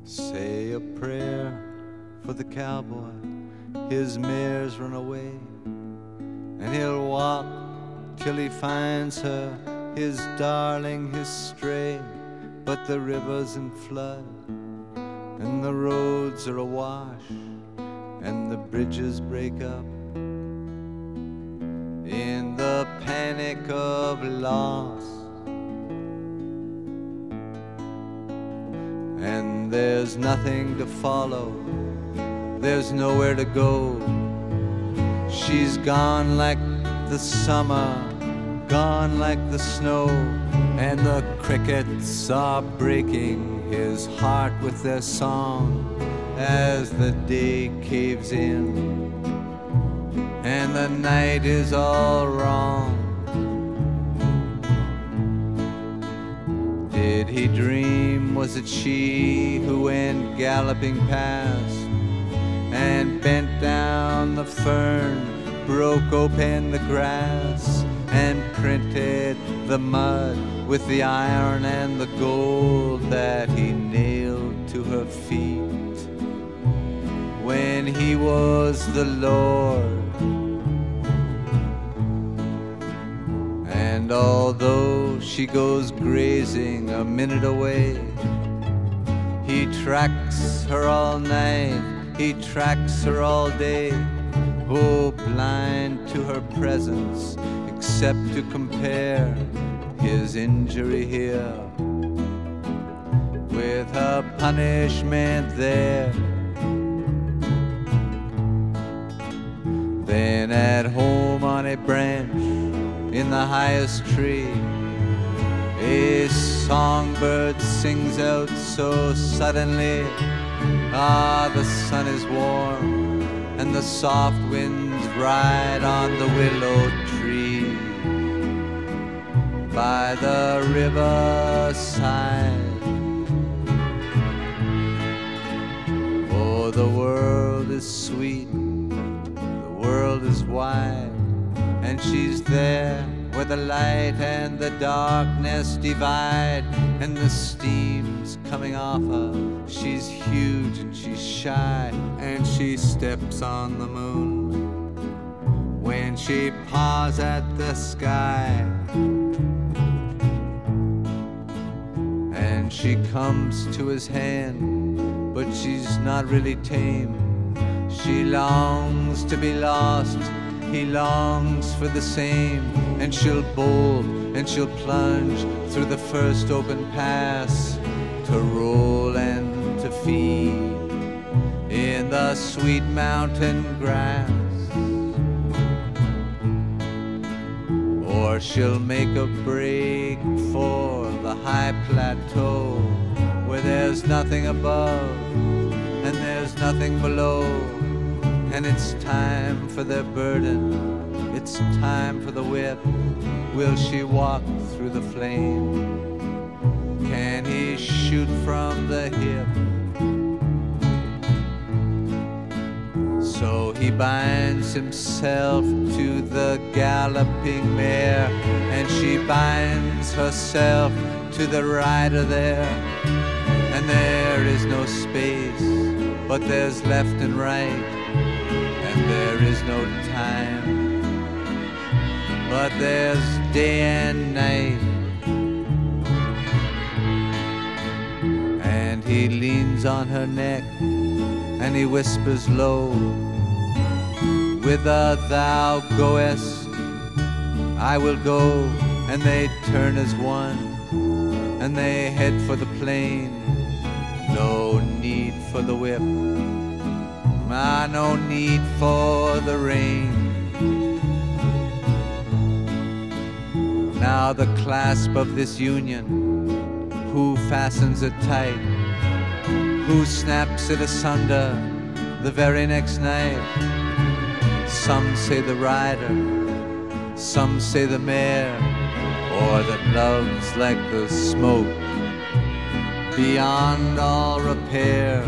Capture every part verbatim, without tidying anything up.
Say a prayer for the cowboy, his mares run away, and he'll walk till he finds her, his darling, his stray. But the river's in flood, and the roads are awash, and the bridges break up in the panic of loss. And there's nothing to follow, there's nowhere to go. She's gone like the summer, gone like the snow, and the crickets are breaking his heart with their song as the day caves in and the night is all wrong. Did he dream, was it she who went galloping past and bent down the fern, broke open the grass, and printed the mud with the iron and the gold that he nailed to her feet when he was the Lord? And although she goes grazing a minute away, he tracks her all night, he tracks her all day. Oh, blind to her presence, except to compare his injury here with her punishment there. Then at home on a branch in the highest tree, a songbird sings out so suddenly. Ah, the sun is warm and the soft winds ride on the willow tree by the riverside. Oh, the world is sweet, the world is wide, and she's there where the light and the darkness divide, and the steam's coming off her. She's huge and she's shy, and she steps on the moon when she paws at the sky. And she comes to his hand, but she's not really tame. She longs to be lost, he longs for the same, and she'll bolt and she'll plunge through the first open pass to roll and to feed in the sweet mountain grass. Or she'll make a break for the high plateau where there's nothing above and there's nothing below. And it's time for their burden, it's time for the whip. Will she walk through the flame? Can he shoot from the hip? So he binds himself to the galloping mare, and she binds herself to the rider there. And there is no space, but there's left and right, and there is no time, but there's day and night. And he leans on her neck and he whispers low, whither thou goest, I will go. And they turn as one and they head for the plain. No need for the whip, ah, no need for the rain. Now the clasp of this union, who fastens it tight? Who snaps it asunder the very next night? Some say the rider, some say the mare, or that love's like the smoke beyond all repair.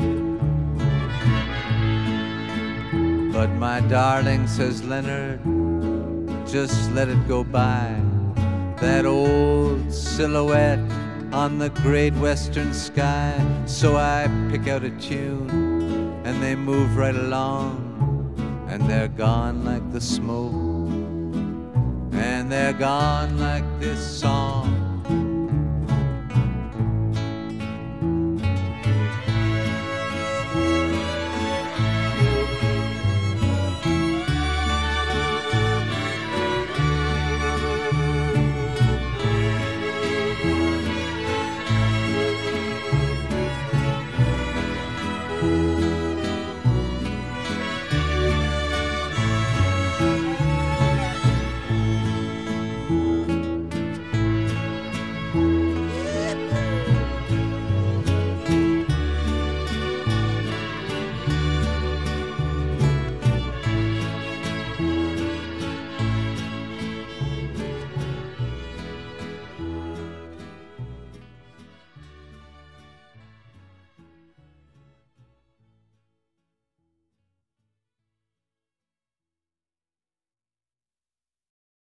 But my darling, says Leonard, just let it go by. That old silhouette on the great western sky. So I pick out a tune and they move right along, and they're gone like the smoke, and they're gone like this song.